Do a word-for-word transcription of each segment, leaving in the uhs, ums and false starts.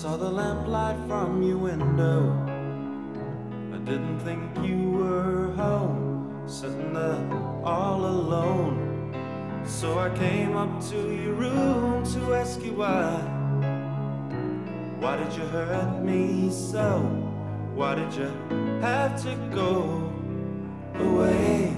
saw the lamplight from your window. I didn't think you were home, sitting there all alone. So I came up to your room to ask you why. Why did you hurt me so? Why did you have to go away?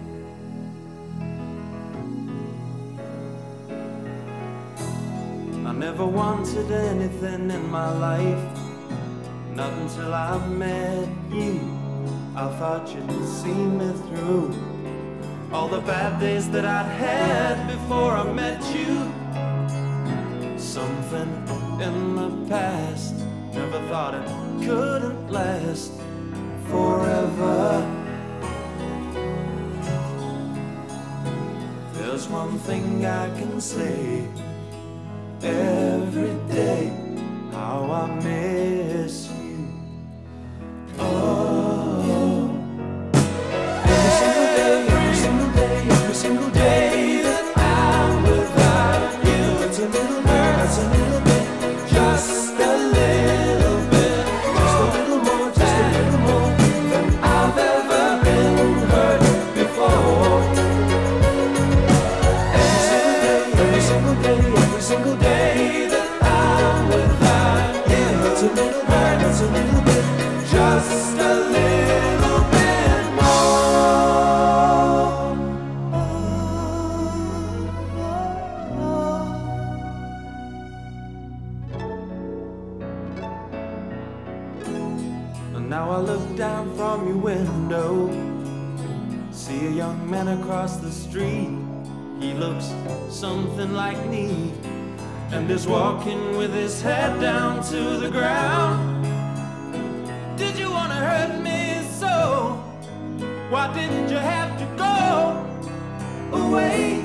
I never wanted anything in my life, not until I met you. I thought you'd see me through all the bad days that I'd had before I met you. Something in the past, never thought it couldn't last forever. There's one thing I can say every day, how I miss you. Oh, every single day, every single day, every single day that I'm without you. It's a little bit, it's a little bit, just a little bit, just a little more, just a little more than I've ever been hurt before. Every single day, every single day that I'm without you, it's a little bit, it's a little bit, just a little bit more. And now I look down from your window, see a young man across the street. He looks something like me, and is walking with his head down to the ground. Did you wanna hurt me so? Why didn't you have to go away?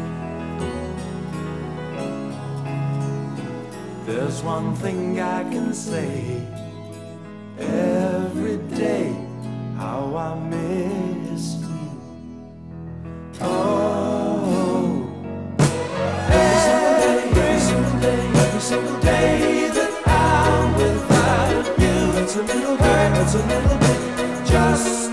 There's one thing I can say every day, how I miss you. Oh, every single day that I'm without you, it's a little bit, it's a little bit, just